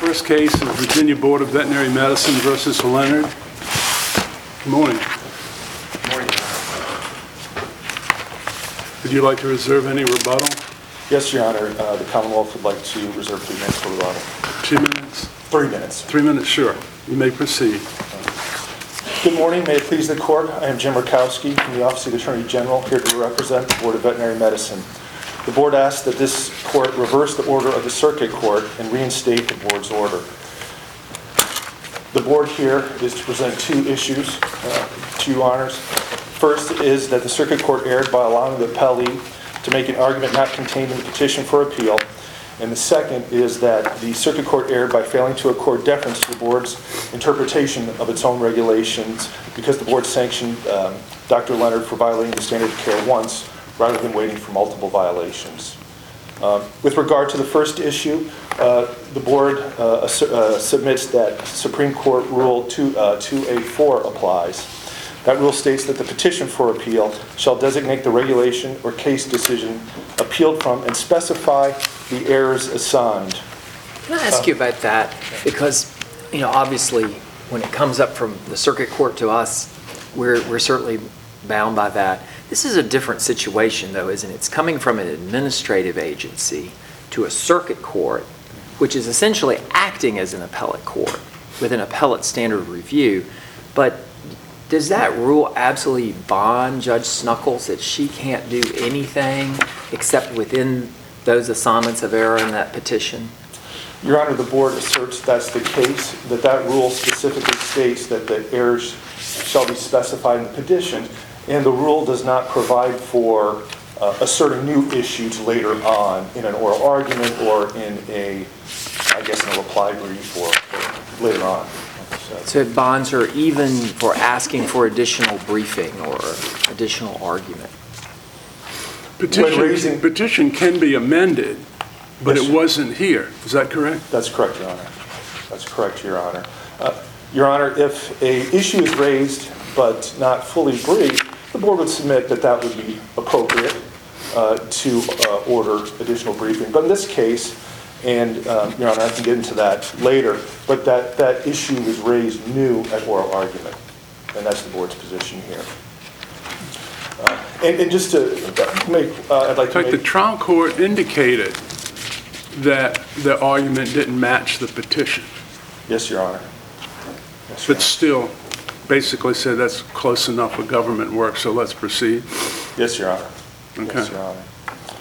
first case is Virginia Board of Veterinary Medicine versus Leonard. Good morning. Good morning. Would you like to reserve any rebuttal? Yes, Your Honor. The Commonwealth would like to reserve 3 minutes for rebuttal. 2 minutes? 3 minutes. 3 minutes, sure. You may proceed. Good morning. May it please the Court. I am Jim Murkowski from the Office of the Attorney General, here to represent the Board of Veterinary Medicine. The Board asks that this Court reverse the order of the Circuit Court and reinstate the Board's order. The Board here is to present 2 issues to you, Honors. First is that the Circuit Court erred by allowing the appellee to make an argument not contained in the petition for appeal. And the second is that the Circuit Court erred by failing to accord deference to the Board's interpretation of its own regulations because the Board sanctioned Dr. Leonard for violating the standard of care once rather than waiting for multiple violations. With regard to the first issue, the Board submits that Supreme Court Rule 2A4 applies. That rule states that the petition for appeal shall designate the regulation or case decision appealed from and specify the errors assigned. Can I ask you about that? Because, obviously, when it comes up from the Circuit Court to us, we're certainly bound by that. This is a different situation, though, isn't it? It's coming from an administrative agency to a Circuit Court, which is essentially acting as an appellate court with an appellate standard review. But does that rule absolutely bond Judge Snuckles that she can't do anything except within those assignments of error in that petition? Your Honor, the Board asserts that's the case, that rule specifically states that the errors shall be specified in the petition, and the rule does not provide for asserting new issues later on in an oral argument or in a reply brief or later on. So it bonds her even for asking for additional briefing or additional argument. Petition can be amended, but yes, it wasn't here. Is that correct? That's correct, Your Honor. That's correct, Your Honor. Your Honor, if an issue is raised but not fully briefed, the Board would submit that that would be appropriate to order additional briefing. But in this case, and Your Honor, I can get into that later, but that issue was raised new at oral argument, and that's the Board's position here. And just to make, I'd like to make... The trial court indicated that the argument didn't match the petition. Yes, Your Honor. Yes, Your But still, basically said that's close enough for government work, so let's proceed. Yes, Your Honor. Okay. Yes, Your Honor.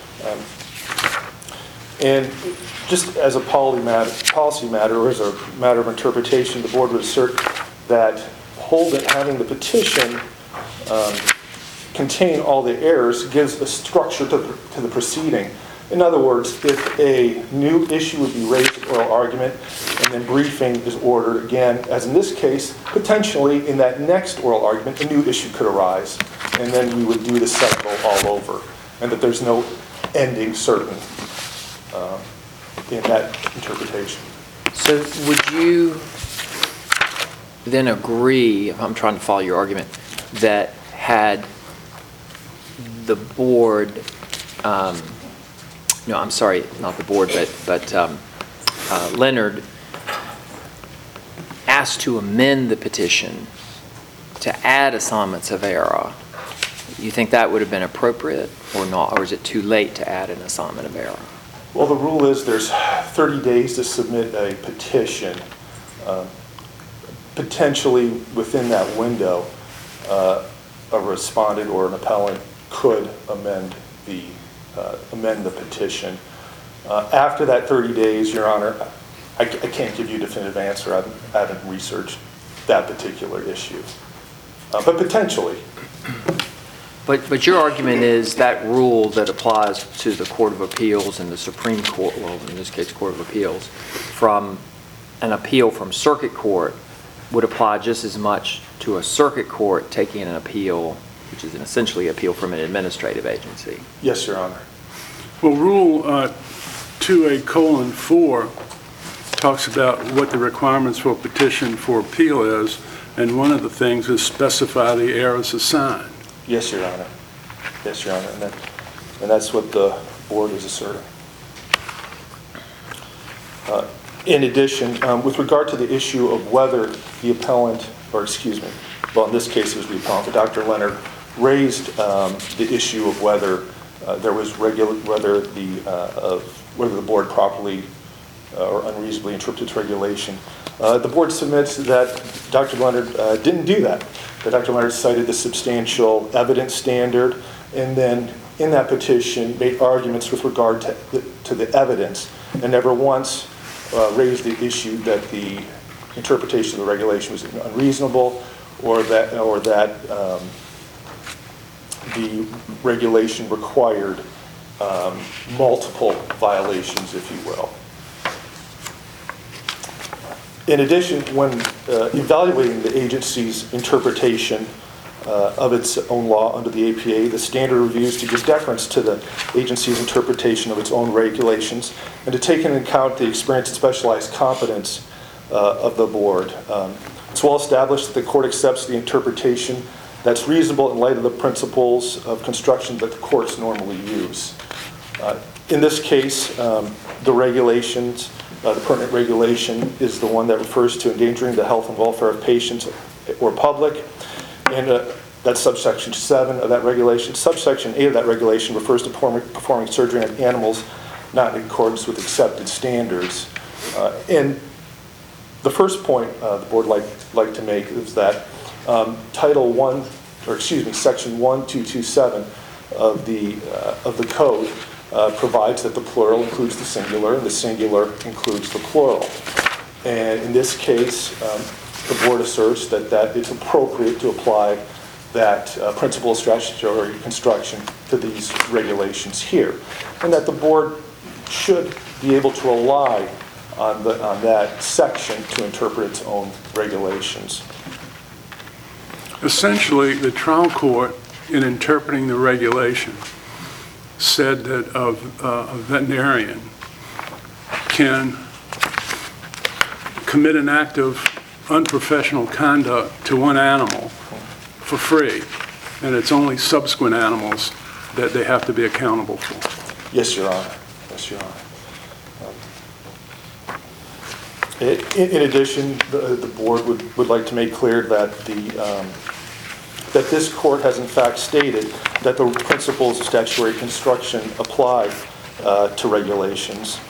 And just as a policy matter or as a matter of interpretation, the Board would assert that having the petition contain all the errors gives a structure to the proceeding. In other words, if a new issue would be raised at oral argument and then briefing is ordered again, as in this case, potentially in that next oral argument, a new issue could arise, and then we would do the cycle all over, and that there's no ending certain in that interpretation. So would you then agree, if I'm trying to follow your argument, that had the Board, I'm sorry, not the Board, but Leonard asked to amend the petition to add assignments of error, you think that would have been appropriate or not, or is it too late to add an assignment of error? Well, the rule is there's 30 days to submit a petition. Potentially within that window, a respondent or an appellant could amend the petition. After that 30 days, Your Honor, I can't give you a definitive answer. I haven't researched that particular issue. But potentially. But your argument is that rule that applies to the Court of Appeals and the Supreme Court, well, in this case, Court of Appeals, from an appeal from Circuit Court would apply just as much to a Circuit Court taking an appeal, which is essentially an appeal from an administrative agency. Yes, Your Honor. Well, Rule 2A:4 talks about what the requirements for a petition for appeal is, and one of the things is specify the errors assigned. Yes, Your Honor. Yes, Your Honor. And that's what the Board is asserting. In addition, with regard to the issue of whether the appellant, or excuse me, well, in this case it was the appellant, but Dr. Leonard raised the issue of whether there was whether the board properly or unreasonably interpreted its regulation. The board submits that Dr. Leonard didn't do that. That Dr. Leonard cited the substantial evidence standard, and then in that petition made arguments with regard to the evidence, and never once raised the issue that the interpretation of the regulation was unreasonable, or that the regulation required multiple violations, if you will. In addition, when evaluating the agency's interpretation of its own law under the APA, the standard reviews to give deference to the agency's interpretation of its own regulations and to take into account the experience and specialized competence of the board. It's well established that the court accepts the interpretation that's reasonable in light of the principles of construction that the courts normally use. In this case, the regulations, the pertinent regulation is the one that refers to endangering the health and welfare of patients or public, and that's subsection 7 of that regulation. Subsection 8 of that regulation refers to performing surgery on animals not in accordance with accepted standards. And the first point the board like to make is that Title 1, or excuse me, Section 1227 of the code provides that the plural includes the singular, and the singular includes the plural. And in this case, the board asserts that it's appropriate to apply that principle of statutory construction to these regulations here, and that the board should be able to rely on that section to interpret its own regulations. Essentially, the trial court, in interpreting the regulation, said that a veterinarian can commit an act of unprofessional conduct to one animal for free, and it's only subsequent animals that they have to be accountable for. Yes, Your Honor. Yes, Your Honor. In addition, the board would like to make clear that that this court has in fact stated that the principles of statutory construction apply to regulations.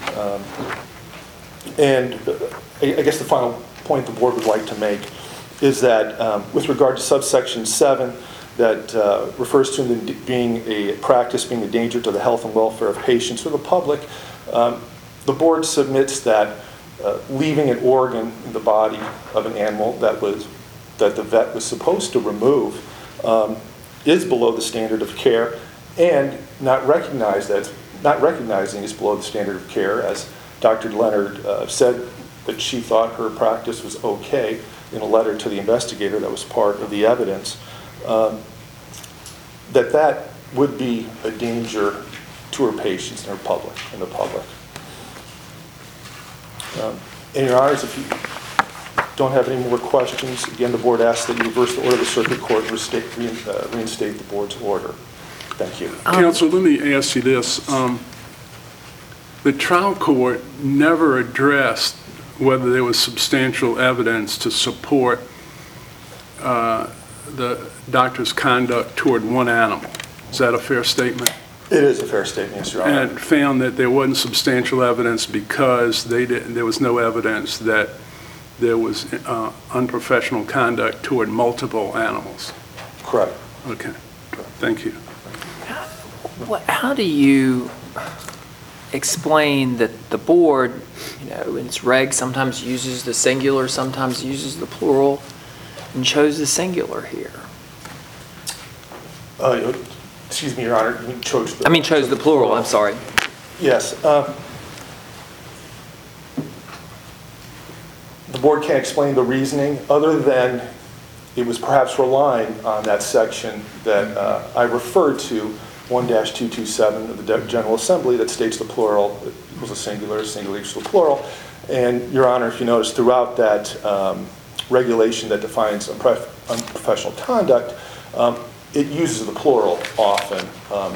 And I guess the final point the board would like to make is that with regard to subsection 7, that refers to being a practice being a danger to the health and welfare of patients or the public, the board submits that leaving an organ in the body of an animal that the vet was supposed to remove is below the standard of care, and not recognizing is below the standard of care, as Dr. Leonard said that she thought her practice was okay in a letter to the investigator that was part of the evidence, that would be a danger to her patients and the public. And Your Honors, if you don't have any more questions, again, the board asks that you reverse the order of the circuit court and reinstate the board's order. Thank you. Counsel, let me ask you this. The trial court never addressed whether there was substantial evidence to support the doctor's conduct toward one animal. Is that a fair statement? It is a fair statement, yes, Your Honor. And found that there wasn't substantial evidence because there was no evidence that there was unprofessional conduct toward multiple animals. Correct. Okay. Thank you. How do you explain that the board, in its regs sometimes uses the singular, sometimes uses the plural, and chose the singular here? Excuse me, Your Honor, chose the plural, I'm sorry. Yes. The board can't explain the reasoning other than it was perhaps relying on that section that I referred to, 1-227 of the General Assembly, that states the plural equals a singular equals a plural. And Your Honor, if you notice throughout that regulation that defines unprofessional conduct, it uses the plural often.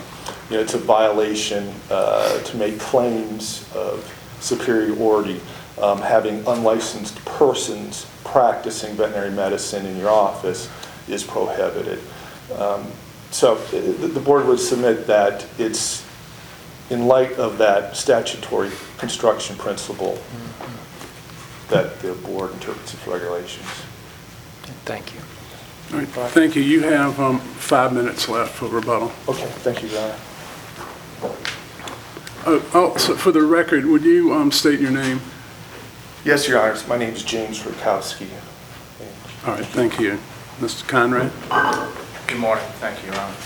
It's a violation to make claims of superiority having unlicensed persons practicing veterinary medicine in your office is prohibited. So the board would submit that it's in light of that statutory construction principle that the board interprets its regulations. Thank you. All right, thank you. You have 5 minutes left for rebuttal. Okay, thank you, Your Honor. Also, for the record, would you state your name? Yes, Your Honors, my name is James Rukowski. All right, thank you. Mr. Conrad? Good morning. Thank you, Your Honor.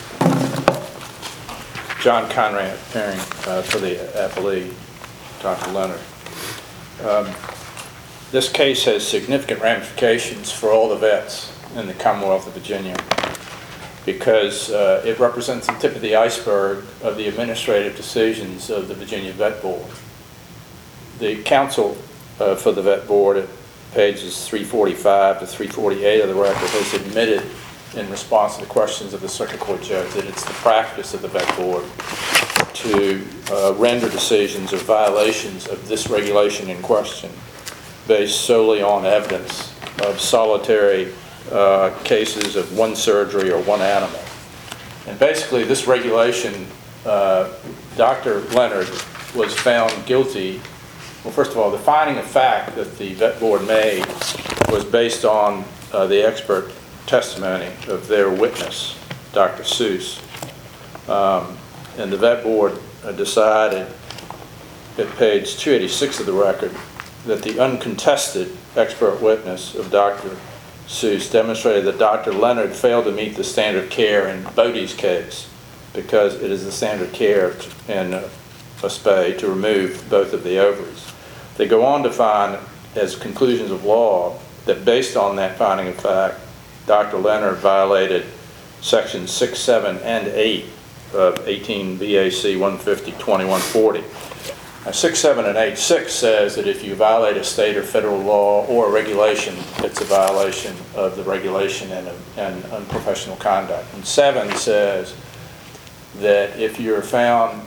John Conrad, appearing for the appellee, Dr. Leonard. This case has significant ramifications for all the vets in the Commonwealth of Virginia because it represents the tip of the iceberg of the administrative decisions of the Virginia Vet Board. The counsel for the Vet Board at pages 345 to 348 of the record has admitted in response to the questions of the circuit court judge that it's the practice of the Vet Board to render decisions of violations of this regulation in question based solely on evidence of solitary cases of one surgery or one animal. And basically this regulation, Dr. Leonard was found guilty. Well, first of all, the finding of fact that the Vet Board made was based on the expert testimony of their witness, Dr. Seuss. And the Vet Board decided at page 286 of the record that the uncontested expert witness of Dr. Seuss demonstrated that Dr. Leonard failed to meet the standard of care in Bodie's case because it is the standard of care in a spay to remove both of the ovaries. They go on to find, as conclusions of law, that based on that finding of fact, Dr. Leonard violated sections 6, 7, and 8 of 18 VAC 150-2140. Now, 6, 7, and 8. 6 says that if you violate a state or federal law or a regulation, it's a violation of the regulation and unprofessional conduct. And 7 says that if you're found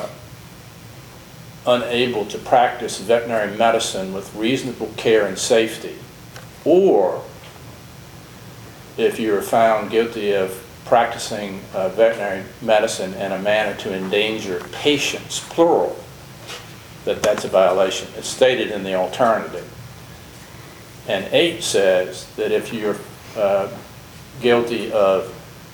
unable to practice veterinary medicine with reasonable care and safety, or if you're found guilty of practicing veterinary medicine in a manner to endanger patients, plural, that's a violation. It's stated in the alternative. And 8 says that if you're guilty of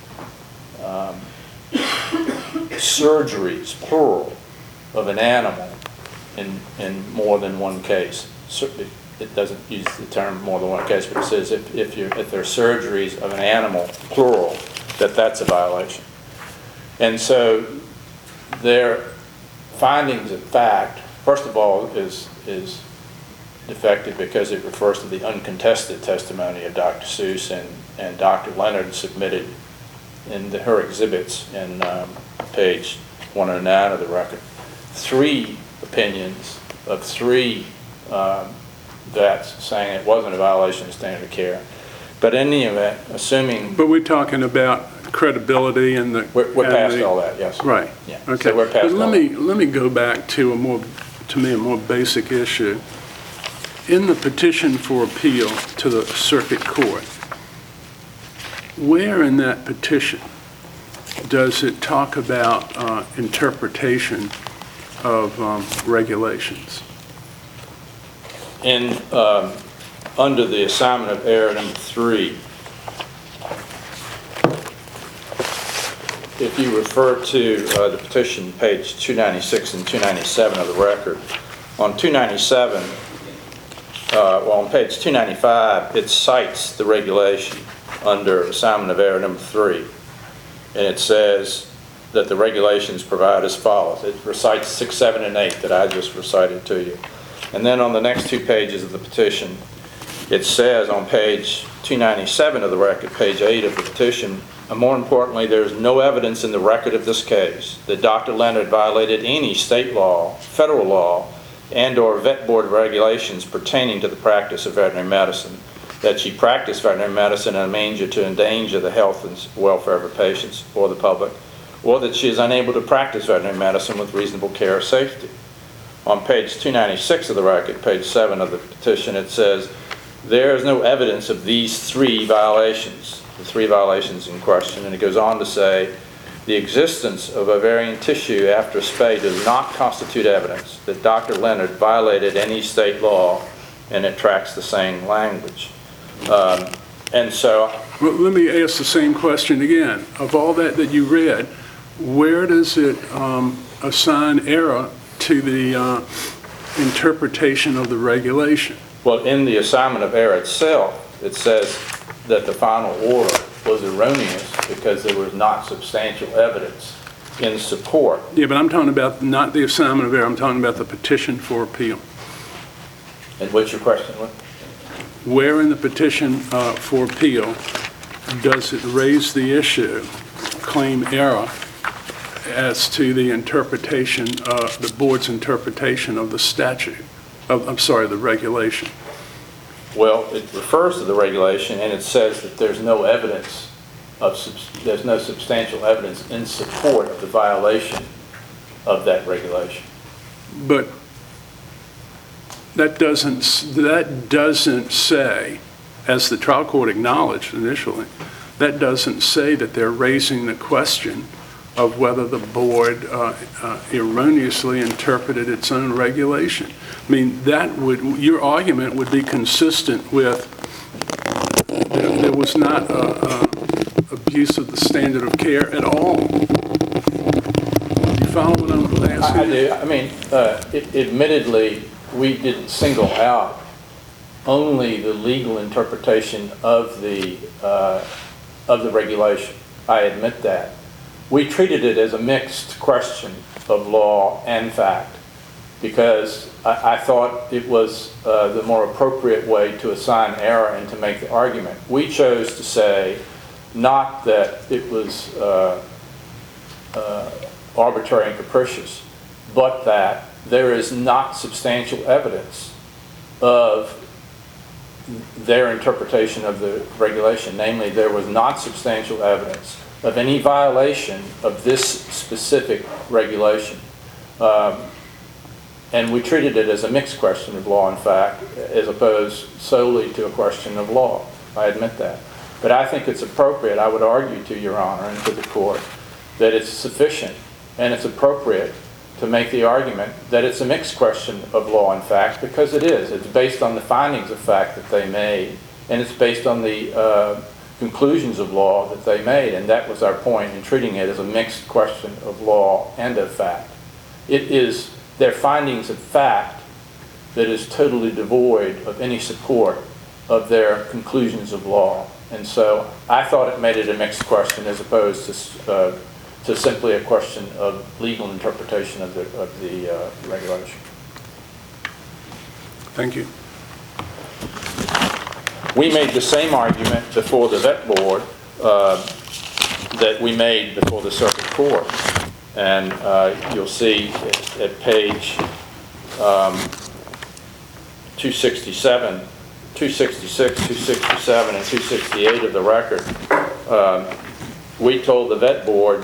surgeries, plural, of an animal in more than one case, it doesn't use the term more than one case, but it says if there are surgeries of an animal, plural, that's a violation. And so their findings of fact, first of all, is defective because it refers to the uncontested testimony of Dr. Seuss and Dr. Leonard submitted in her exhibits in page 109 of the record. 3 opinions of 3 vets saying it wasn't a violation of standard of care. But in any event, assuming... But we're talking about credibility and the... We're past all that, yes. Right. Yeah. Okay. So we're past but all let me go back to a more basic issue. In the petition for appeal to the circuit court, where in that petition does it talk about interpretation of regulations? In under the assignment of error number 3, if you refer to the petition, page 296 and 297 of the record, on 297, on page 295, it cites the regulation under assignment of error number 3, and it says that the regulations provide as follows. It recites 6, 7, and 8 that I just recited to you. And then on the next 2 pages of the petition, it says on page 297 of the record, page 8 of the petition, and more importantly, there is no evidence in the record of this case that Dr. Leonard violated any state law, federal law, and or vet board regulations pertaining to the practice of veterinary medicine, that she practiced veterinary medicine in a manner to endanger the health and welfare of her patients or the public, or that she is unable to practice veterinary medicine with reasonable care or safety. On page 296 of the record, page 7 of the petition, it says, there is no evidence of these three violations, the three violations in question. And it goes on to say, the existence of ovarian tissue after a spay does not constitute evidence that Dr. Leonard violated any state law, and it tracks the same language. And so, Well, let me ask the same question again. Of all that you read, where does it assign error to the interpretation of the regulation? well, in the assignment of error itself, it says that the final order was erroneous because there was not substantial evidence in support. Yeah, but I'm talking about not the assignment of error, I'm talking about the petition for appeal. And what's your question, Lynn? Where in the petition for appeal does it raise the issue, claim error, as to the interpretation, the board's interpretation of the statute, the regulation? Well, it refers to the regulation, and it says that there's no evidence there's no substantial evidence in support of the violation of that regulation. But that doesn't say, as the trial court acknowledged initially, that doesn't say that they're raising the question of whether the board erroneously interpreted its own regulation. I mean, your argument would be consistent with there was not abuse of the standard of care at all. You follow what I'm asking? I do. I mean, admittedly, we didn't single out only the legal interpretation of the regulation. I admit that. We treated it as a mixed question of law and fact because I thought it was the more appropriate way to assign error and to make the argument. We chose to say not that it was arbitrary and capricious, but that there is not substantial evidence of their interpretation of the regulation. Namely, there was not substantial evidence of any violation of this specific regulation. And we treated it as a mixed question of law and fact, as opposed solely to a question of law. I admit that. But I think it's appropriate, I would argue to Your Honor and to the court, that it's sufficient and it's appropriate to make the argument that it's a mixed question of law and fact, because it is. It's based on the findings of fact that they made, and it's based on the conclusions of law that they made, and that was our point in treating it as a mixed question of law and of fact. It is their findings of fact that is totally devoid of any support of their conclusions of law. And so I thought it made it a mixed question as opposed to simply a question of legal interpretation of the regulation. Thank you. We made the same argument before the vet board that we made before the circuit court. And you'll see at page 267, 266, 267, and 268 of the record, we told the vet board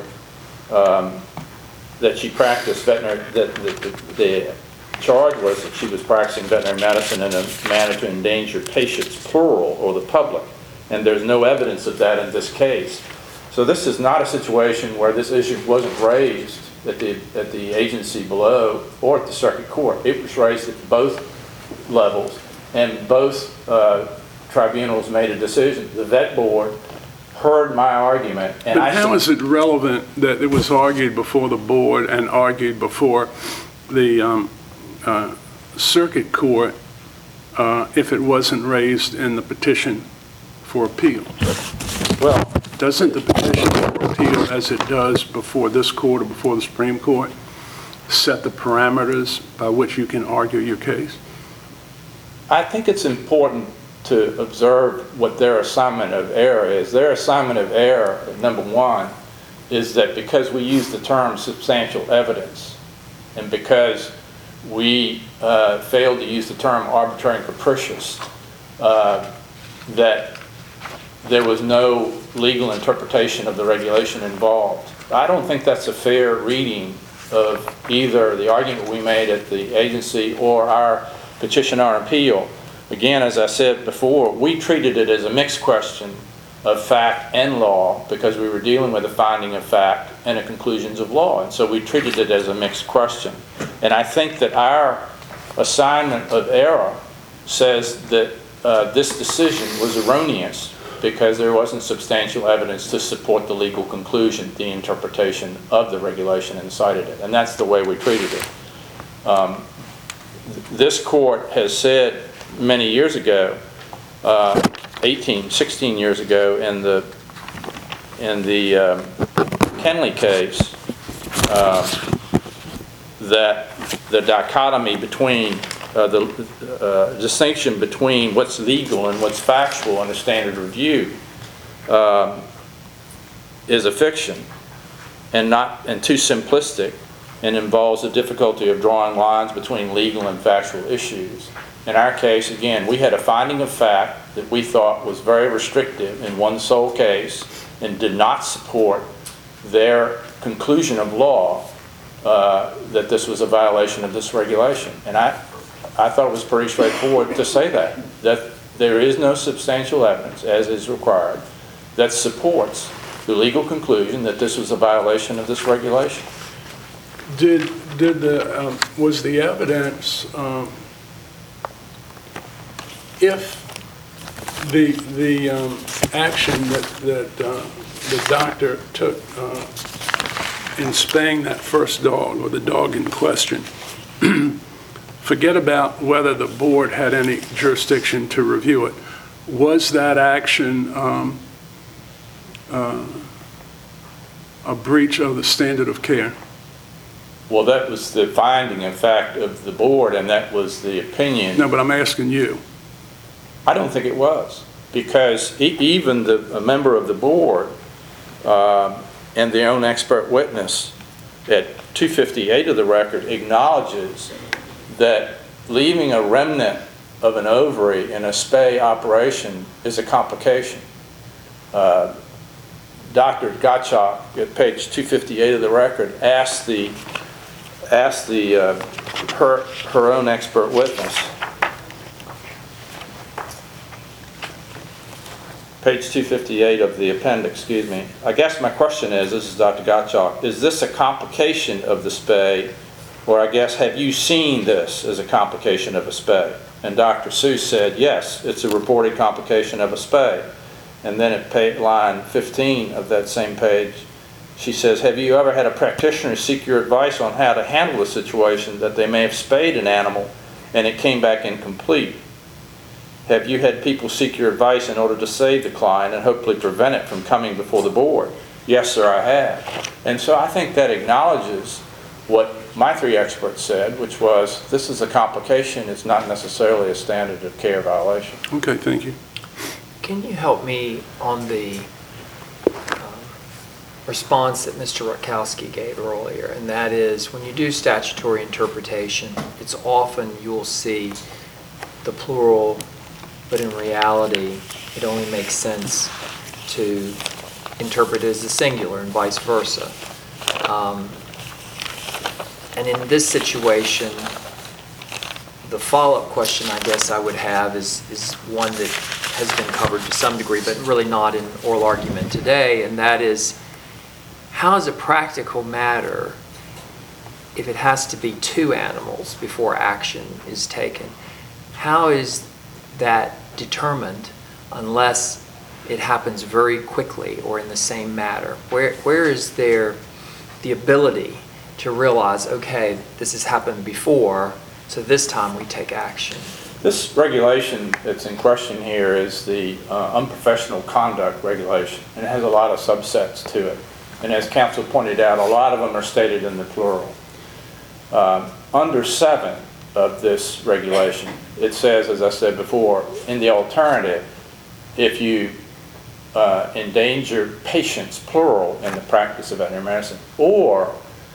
that she practiced veterinary, that the charge was that she was practicing veterinary medicine in a manner to endanger patients, plural, or the public. And there's no evidence of that in this case. So this is not a situation where this issue wasn't raised at the agency below or at the circuit court. It was raised at both levels, and both tribunals made a decision. The vet board heard my argument. And But how is it relevant that it was argued before the board and argued before the circuit court if it wasn't raised in the petition for appeal? Well, Doesn't the petition for appeal, as it does before this court or before the Supreme Court, set the parameters by which you can argue your case? I think it's important to observe what their assignment of error is. Their assignment of error, number one, is that because we use the term substantial evidence, and because we failed to use the term arbitrary and capricious, that there was no legal interpretation of the regulation involved. I don't think that's a fair reading of either the argument we made at the agency or our petition or appeal. Again, as I said before, we treated it as a mixed question of fact and law because we were dealing with a finding of fact and a conclusions of law. And so we treated it as a mixed question. And I think that our assignment of error says that this decision was erroneous because there wasn't substantial evidence to support the legal conclusion, the interpretation of the regulation, and cited it. And that's the way we treated it. This court has said many years ago, 16 years ago, in the Kenley case, that the dichotomy between the distinction between what's legal and what's factual under standard review is a fiction and too simplistic, and involves the difficulty of drawing lines between legal and factual issues. In our case, again, we had a finding of fact that we thought was very restrictive in one sole case and did not support their conclusion of law that this was a violation of this regulation. And I thought it was pretty straightforward to say that there is no substantial evidence, as is required, that supports the legal conclusion that this was a violation of this regulation. Was the evidence, if the action that the doctor took in spaying that first dog, or the dog in question, forget about whether the board had any jurisdiction to review it, was that action a breach of the standard of care? Well, that was the finding, in fact, of the board, and that was the opinion. No, but I'm asking you. I don't think it was, because even a member of the board and their own expert witness at 258 of the record acknowledges that leaving a remnant of an ovary in a spay operation is a complication. Dr. Gottschalk, at page 258 of the record, asked her own expert witness, page 258 of the appendix, excuse me. I guess my question is, this is Dr. Gottschalk, is this a complication of the spay, or I guess have you seen this as a complication of a spay? And Dr. Seuss said, yes, it's a reported complication of a spay. And then at line 15 of that same page, she says, have you ever had a practitioner seek your advice on how to handle a situation that they may have spayed an animal and it came back incomplete? Have you had people seek your advice in order to save the client and hopefully prevent it from coming before the board? Yes, sir, I have. And so I think that acknowledges what my three experts said, which was, this is a complication, it's not necessarily a standard of care violation. Okay, thank you. Can you help me on the response that Mr. Rutkowski gave earlier? And that is, when you do statutory interpretation, it's often you'll see the plural, but in reality, it only makes sense to interpret it as the singular and vice versa. And in this situation, the follow-up question I guess I would have is one that has been covered to some degree, but really not in oral argument today, and that is, how is a practical matter if it has to be two animals before action is taken? How is that determined unless it happens very quickly or in the same matter? Where is there the ability to realize, okay, this has happened before, so this time we take action? This regulation that's in question here is the unprofessional conduct regulation, and it has a lot of subsets to it. And as counsel pointed out, a lot of them are stated in the plural. Under 7 of this regulation, it says, as I said before, in the alternative, if you endanger patients, plural, in the practice of veterinary medicine, or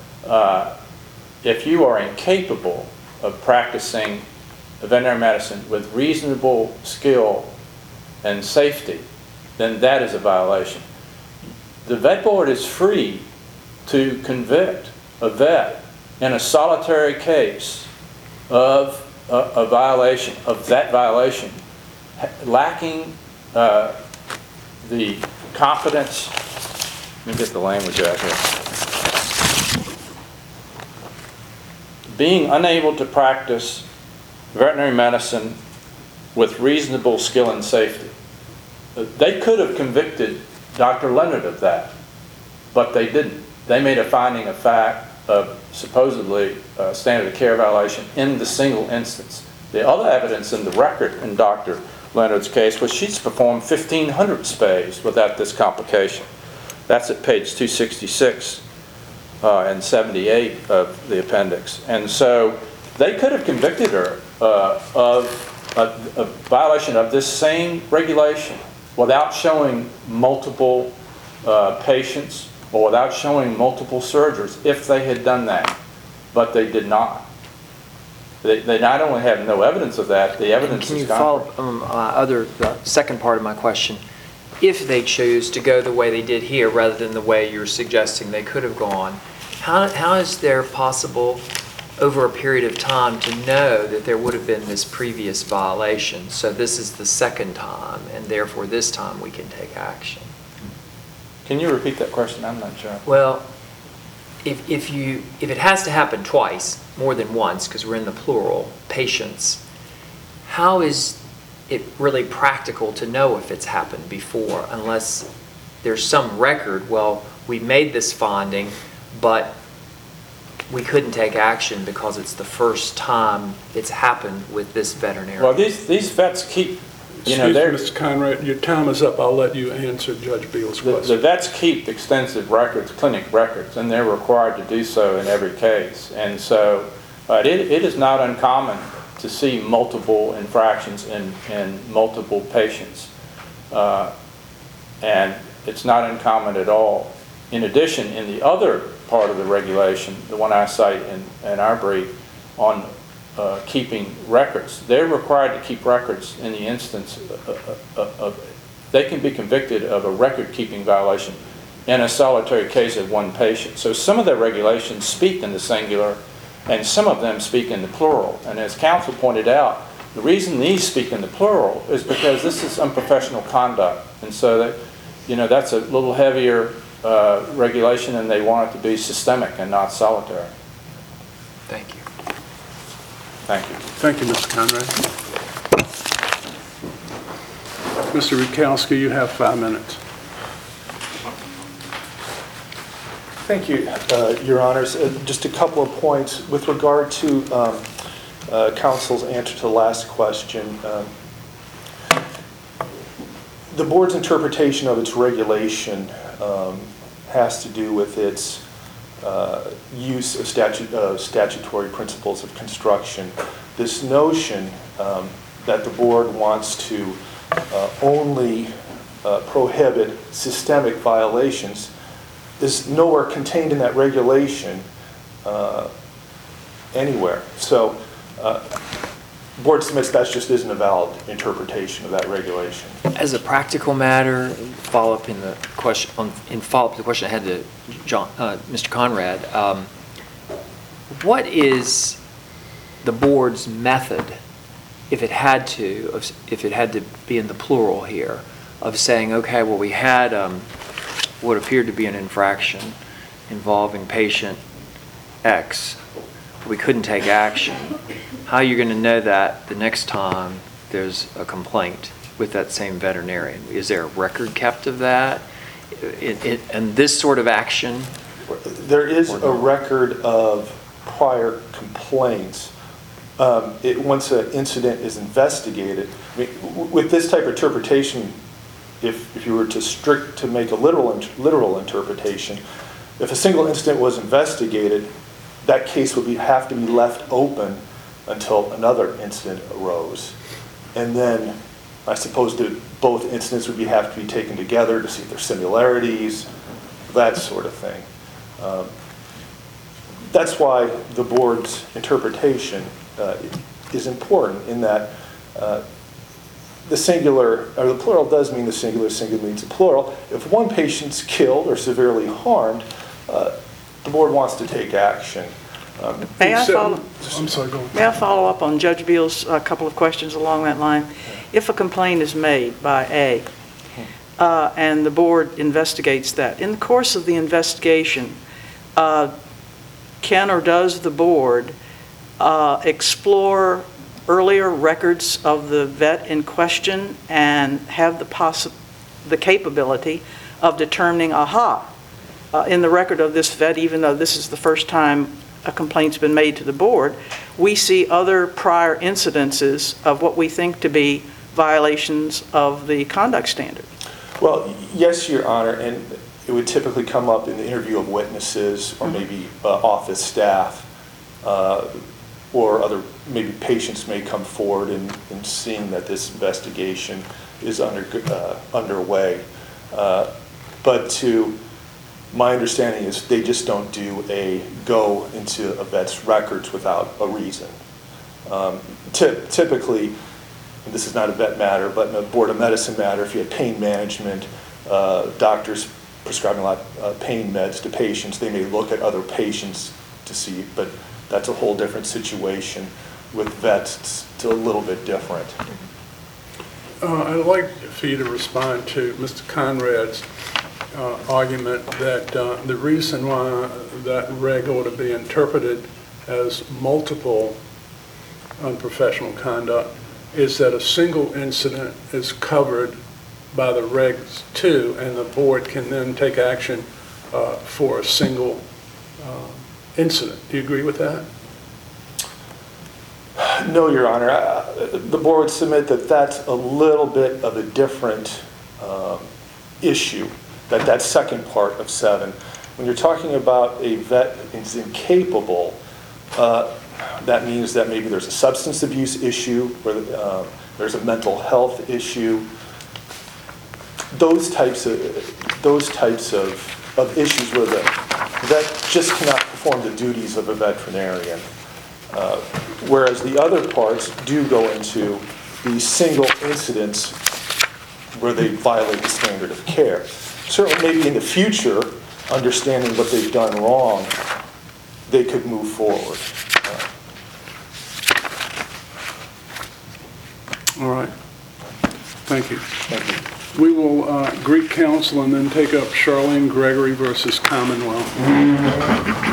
if you are incapable of practicing veterinary medicine with reasonable skill and safety, then that is a violation. The vet board is free to convict a vet in a solitary case of a violation, of that violation, lacking the competence, let me get the language out here, being unable to practice veterinary medicine with reasonable skill and safety. They could have convicted Dr. Leonard of that, but they didn't. They made a finding of fact of supposedly standard of care violation in the single instance. The other evidence in the record in Dr. Leonard's case was she's performed 1,500 spays without this complication. That's at page 266 and 78 of the appendix. And so they could have convicted her of a violation of this same regulation without showing multiple patients or without showing multiple surgeries if they had done that, but they did not. They not only have no evidence of that, the evidence Can is you follow up the second part of my question? If they choose to go the way they did here rather than the way you're suggesting they could have gone, how is there possible over a period of time to know that there would have been this previous violation? So this is the second time, and therefore this time we can take action. Can you repeat that question? I'm not sure. Well, if it has to happen twice, more than once, because we're in the plural, patients, how is it really practical to know if it's happened before unless there's some record, well, we made this finding, but we couldn't take action because it's the first time it's happened with this veterinarian? Well, these vets keep, you know, Excuse me, Mr. Conrad, your time is up. I'll let you answer Judge Beal's the question. vets keep extensive records, clinic records, and they're required to do so in every case. And so it is not uncommon to see multiple infractions in multiple patients. And it's not uncommon at all. In addition, in the other part of the regulation, the one I cite in our brief on keeping records, they're required to keep records in the instance of they can be convicted of a record-keeping violation in a solitary case of one patient. So some of the regulations speak in the singular, and some of them speak in the plural. And as counsel pointed out, the reason these speak in the plural is because this is unprofessional conduct. And so that, you know, that's a little heavier regulation, and they want it to be systemic and not solitary. Thank you. Thank you. Thank you, Mr. Conrad. Mr. Rutkowski, you have 5 minutes. Thank you, Your Honors. Just a couple of points with regard to counsel's answer to the last question. The board's interpretation of its regulation has to do with its use of statutory principles of construction. This notion that the board wants to only prohibit systemic violations is nowhere contained in that regulation anywhere. So board submits that just isn't a valid interpretation of that regulation. As a practical matter, follow up to the question I had to Mr. Conrad, what is the board's method, if it had to be in the plural here, of saying, okay, well, we had what appeared to be an infraction involving patient X, we couldn't take action. How are you going to know that the next time there's a complaint with that same veterinarian? Is there a record kept of that? And this sort of action? There is a record of prior complaints. Once an incident is investigated, I mean, with this type of interpretation, if you were to make a literal interpretation, if a single incident was investigated, that case would have to be left open until another incident arose. And then I suppose that both incidents would have to be taken together to see if there's similarities, that sort of thing. That's why the board's interpretation is important, in that the singular, or the plural does mean the singular, singular means the plural. If one patient's killed or severely harmed, the board wants to take action. May I Except- follow? I'm sorry, go on. May I follow up on Judge Beal's couple of questions along that line? If a complaint is made by A, and the board investigates that, in the course of the investigation, can or does the board explore earlier records of the vet in question and have the capability of determining, in the record of this vet, even though this is the first time a complaint's been made to the board, we see other prior incidences of what we think to be violations of the conduct standard? Well, yes, Your Honor, and it would typically come up in the interview of witnesses or maybe office staff or other, maybe patients may come forward in seeing that this investigation is underway. But my understanding is they just don't go into a vet's records without a reason. Typically, and this is not a vet matter, but in a Board of Medicine matter, if you have pain management, doctors prescribing a lot of pain meds to patients, they may look at other patients to see, but that's a whole different situation. With vets, it's a little bit different. I'd like for you to respond to Mr. Conrad's argument that the reason why that reg ought to be interpreted as multiple unprofessional conduct is that a single incident is covered by the regs too, and the board can then take action for a single incident. Do you agree with that? No, Your Honor. The board would submit that that's a little bit of a different issue, that second part of 7. When you're talking about a vet is incapable, that means that maybe there's a substance abuse issue, where there's a mental health issue. Those types of issues where the vet just cannot perform the duties of a veterinarian. Whereas the other parts do go into the single incidents where they violate the standard of care. Certainly, maybe in the future, understanding what they've done wrong, they could move forward. All right. Thank you. Thank you. We will greet counsel and then take up Charlene Gregory versus Commonwealth.